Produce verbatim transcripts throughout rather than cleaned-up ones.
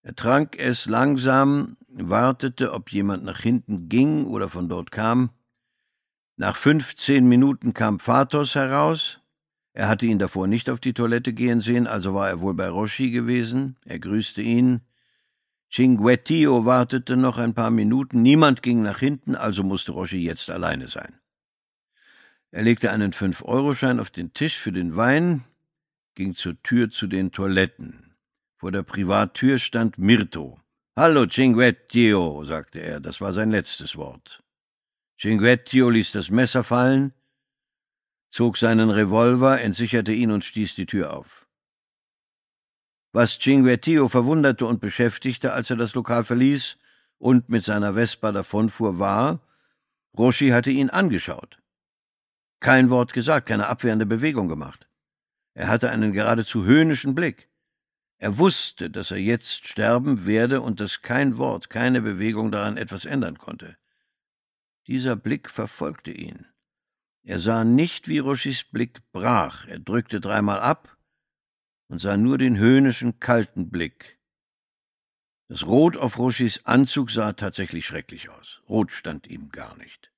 Er trank es langsam, wartete, ob jemand nach hinten ging oder von dort kam. Nach fünfzehn Minuten kam Fatos heraus. Er hatte ihn davor nicht auf die Toilette gehen sehen, also war er wohl bei Roschi gewesen. Er grüßte ihn. Cinguettio wartete noch ein paar Minuten. Niemand ging nach hinten, also musste Roschi jetzt alleine sein. Er legte einen fünf-Euro-Schein auf den Tisch für den Wein, ging zur Tür zu den Toiletten. Vor der Privattür stand Mirto. »Hallo, Cinguettio«, sagte er, das war sein letztes Wort. Cinguettio ließ das Messer fallen, zog seinen Revolver, entsicherte ihn und stieß die Tür auf. Was Cinguettio verwunderte und beschäftigte, als er das Lokal verließ und mit seiner Vespa davonfuhr, war, Roschi hatte ihn angeschaut. Kein Wort gesagt, keine abwehrende Bewegung gemacht. Er hatte einen geradezu höhnischen Blick. Er wusste, dass er jetzt sterben werde und dass kein Wort, keine Bewegung daran etwas ändern konnte. Dieser Blick verfolgte ihn. Er sah nicht, wie Roschis Blick brach. Er drückte dreimal ab und sah nur den höhnischen, kalten Blick. Das Rot auf Roschis Anzug sah tatsächlich schrecklich aus. Rot stand ihm gar nicht.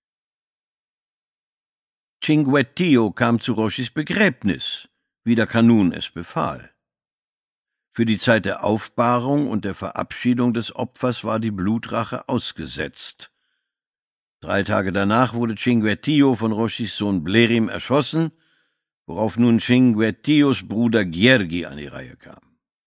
Cinguettio kam zu Roschis Begräbnis, wie der Kanun es befahl. Für die Zeit der Aufbahrung und der Verabschiedung des Opfers war die Blutrache ausgesetzt. Drei Tage danach wurde Cinguettio von Roschis Sohn Blerim erschossen, worauf nun Cinguettios Bruder Giergi an die Reihe kam.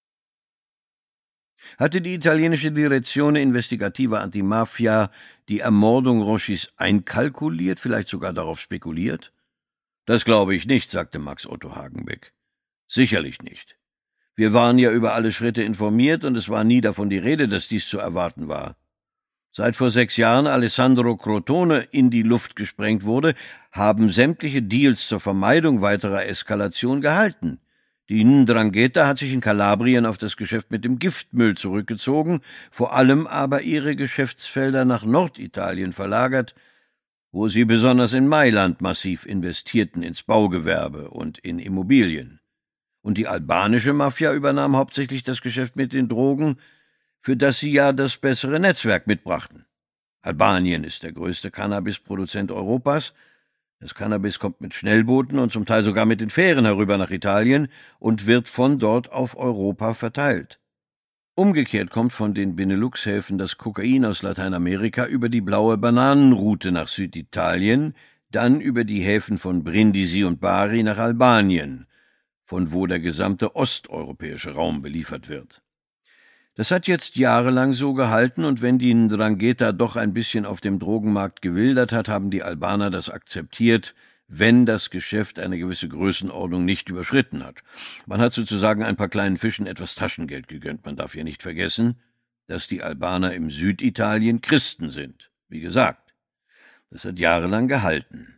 Hatte die italienische Direzione Investigativa Antimafia die Ermordung Roschis einkalkuliert, vielleicht sogar darauf spekuliert? Das glaube ich nicht, sagte Max Otto Hagenbeck. Sicherlich nicht. Wir waren ja über alle Schritte informiert und es war nie davon die Rede, dass dies zu erwarten war. Seit vor sechs Jahren Alessandro Crotone in die Luft gesprengt wurde, haben sämtliche Deals zur Vermeidung weiterer Eskalation gehalten. Die Ndrangheta hat sich in Kalabrien auf das Geschäft mit dem Giftmüll zurückgezogen, vor allem aber ihre Geschäftsfelder nach Norditalien verlagert, wo sie besonders in Mailand massiv investierten ins Baugewerbe und in Immobilien. Und die albanische Mafia übernahm hauptsächlich das Geschäft mit den Drogen, für das sie ja das bessere Netzwerk mitbrachten. Albanien ist der größte Cannabisproduzent Europas. Das Cannabis kommt mit Schnellbooten und zum Teil sogar mit den Fähren herüber nach Italien und wird von dort auf Europa verteilt. Umgekehrt kommt von den Benelux-Häfen das Kokain aus Lateinamerika über die blaue Bananenroute nach Süditalien, dann über die Häfen von Brindisi und Bari nach Albanien, von wo der gesamte osteuropäische Raum beliefert wird. Das hat jetzt jahrelang so gehalten, und wenn die Ndrangheta doch ein bisschen auf dem Drogenmarkt gewildert hat, haben die Albaner das akzeptiert, wenn das Geschäft eine gewisse Größenordnung nicht überschritten hat. Man hat sozusagen ein paar kleinen Fischen etwas Taschengeld gegönnt. Man darf ja nicht vergessen, dass die Albaner im Süditalien Christen sind. Wie gesagt, das hat jahrelang gehalten.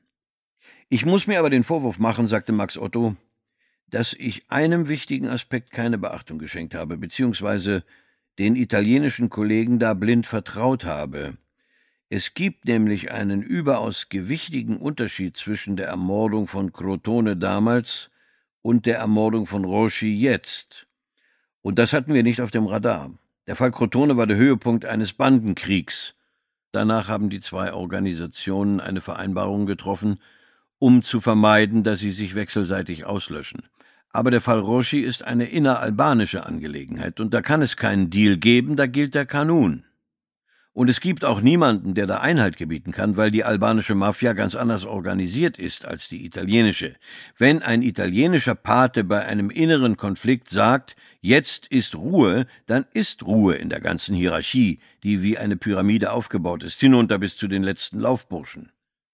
Ich muss mir aber den Vorwurf machen, sagte Max Otto, dass ich einem wichtigen Aspekt keine Beachtung geschenkt habe, beziehungsweise den italienischen Kollegen da blind vertraut habe. Es gibt nämlich einen überaus gewichtigen Unterschied zwischen der Ermordung von Crotone damals und der Ermordung von Roschi jetzt. Und das hatten wir nicht auf dem Radar. Der Fall Crotone war der Höhepunkt eines Bandenkriegs. Danach haben die zwei Organisationen eine Vereinbarung getroffen, um zu vermeiden, dass sie sich wechselseitig auslöschen. Aber der Fall Roschi ist eine inneralbanische Angelegenheit, und da kann es keinen Deal geben, da gilt der Kanun. Und es gibt auch niemanden, der da Einhalt gebieten kann, weil die albanische Mafia ganz anders organisiert ist als die italienische. Wenn ein italienischer Pate bei einem inneren Konflikt sagt, jetzt ist Ruhe, dann ist Ruhe in der ganzen Hierarchie, die wie eine Pyramide aufgebaut ist, hinunter bis zu den letzten Laufburschen.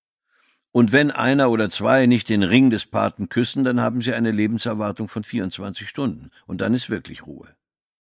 Und wenn einer oder zwei nicht den Ring des Paten küssen, dann haben sie eine Lebenserwartung von vierundzwanzig Stunden. Und dann ist wirklich Ruhe.